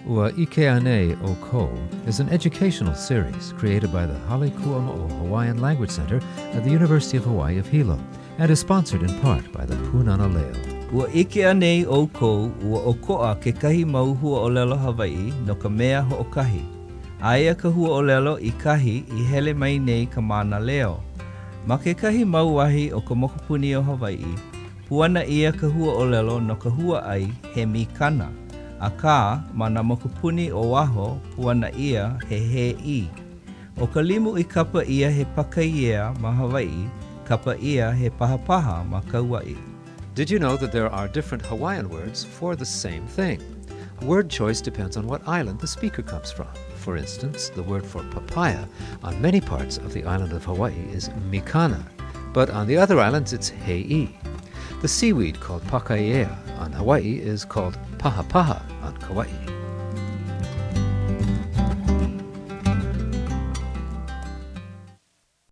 Ua Ikeane o Ko is an educational series created by the Hale Kuamo'o Hawaiian Language Center at the University of Hawaii of Hilo and is sponsored in part by the Punana Leo. Ua ike nei o kou ua oko'a ke kahi mau hua'olelo Hawaii no ka mea ho'okahi. Aia ka hua'olelo I kahi I hele mai nei ka mana leo. Ma ke kahi mau wahi o ka mokupuni o Hawaii, puana ia ka hua'olelo no ka hua'ai he mikana. A ka ma na mokupuni o waho puana ia he I. O ka limu I kapa ia he pakaiea ma Hawaii, kapa ia he pahapaha ma Kauai. Did you know that there are different Hawaiian words for the same thing? Word choice depends on what island the speaker comes from. For instance, the word for papaya on many parts of the island of Hawaii is mikana, but on the other islands it's hei. The seaweed called pakaea on Hawaii is called pahapaha on Kauai.